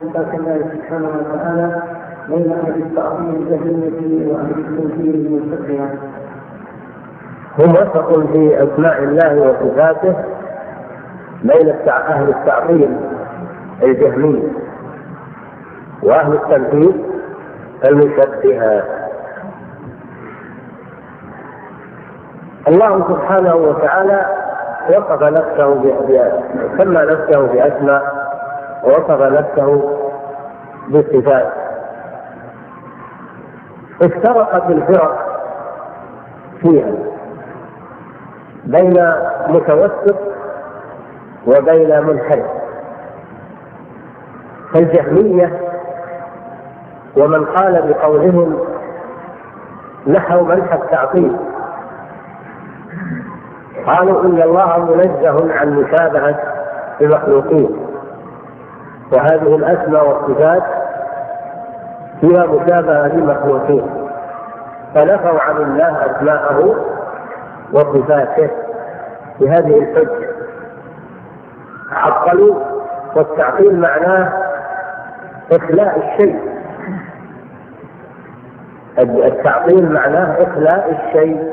صفات الله سبحانه وتعالى بين أهل التعظيم الجهمية وأهل التنكير المشبهة؟ هم وسط في أسماء الله وصفاته بين أهل التعظيم الجهمي وأهل التنكير المشبهة. الله سبحانه وتعالى وصف نفسه سمى نفسه بأسماء ووصف نفسه بصفات. افترقت الفرق فيها بين متوسط وبين منحرف، فالجهمية ومن قال بقولهم نحو منحى التعطيل قالوا إن الله منزه عن مشابهة المخلوقين، وهذه الأسماء والصفات فيها مشابهة للمخلوقين، فنفوا عن الله أسماءه وصفاته بهذه الحجة. عطلوا، والتعطيل معناه إخلاء الشيء، التعطيل معناه إخلاء الشيء،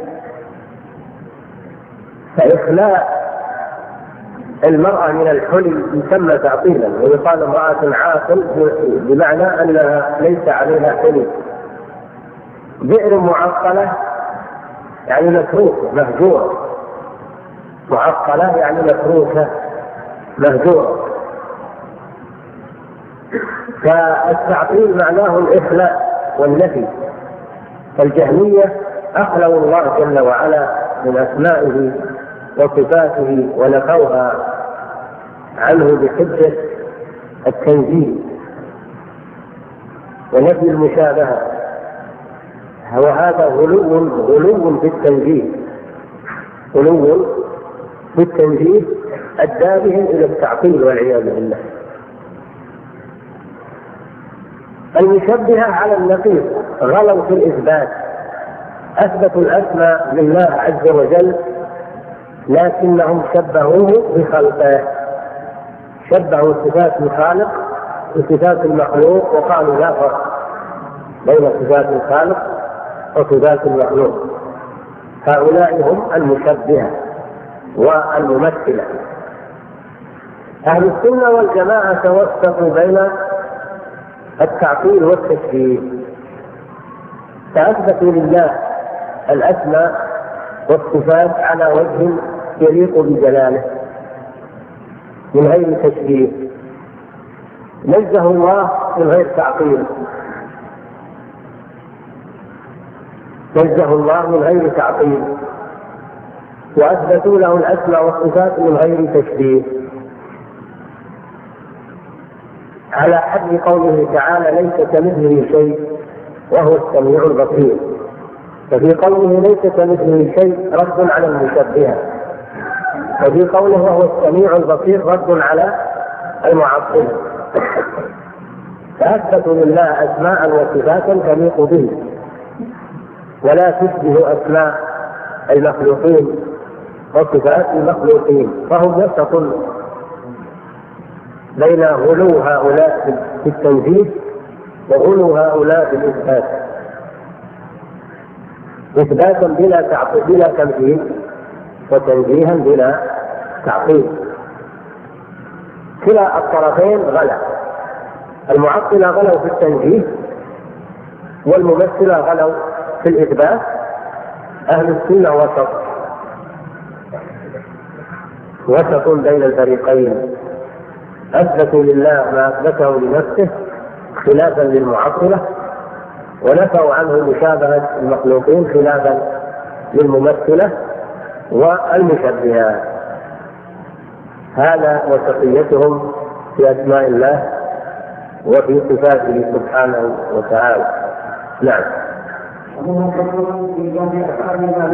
فإخلاء المرأة من الحلي يسمى تعطيلا، ويقال امرأة عاقل بمعنى أنها ليس عليها حلي. بئر معقلة يعني متروكة مهجورة، معقلة يعني متروكة مهجورة، فالتعطيل معناه الإخلاء والنفي. فالجهمية أخلوا الله جل وعلا من أسمائه وصفاته ونفوها عنه بحجة التنزيه ونفي المشابهة، وهذا غلو في التنزيه، غلو في التنزيه أدى بهم إلى التعطيل والعياذ بالله. المشبهة على النقيض غلوا في الإثبات، أثبتوا الأسماء لله عز وجل لكنهم شبهوه بخلقه، شبهوا صفات الخالق بصفات المخلوق، وقالوا لا فرق بين صفات الخالق وصفات المخلوق. هؤلاء هم المشبهة والممثلة. أهل السنة والجماعة توسطوا بين التعطيل والتشبيه، فأثبتوا لله الأسماء والصفات على وجه يليق بجلاله من غير تشبيه، نزه الله من غير تعطيل، نزه الله من غير تعطيل، وأثبتوا له الأسماء والصفات من غير تشبيه، على حد قوله تعالى ليس كمثله شيء وهو السميع البصير. ففي قوله ليس كمثله شيء رد على المشبهة، وفي قوله وهو السميع البصير رد على المعطلة. فأثبتوا لله أسماء وصفات تليق به ولا تشبه أسماء المخلوقين وصفات المخلوقين، فهم وسط بين غلو هؤلاء في التنزيه وغلو هؤلاء في الإثبات، إثباتا بلا تمثيل وتنزيها بلا تعطيل. كلا الطرفين غلا، المعطلة غلوا في التنزيه والممثلة غلوا في الإثبات. أهل السنة وسط بين الفريقين، أثبتوا لله ما أثبته لنفسه خلافا للمعطلة، ونفوا عنه مشابهة المخلوقين خلافا للممثلة والمشبهة. هذا وسطيتهم في أسماء الله وفي صفاته سبحانه وتعالى. نعم.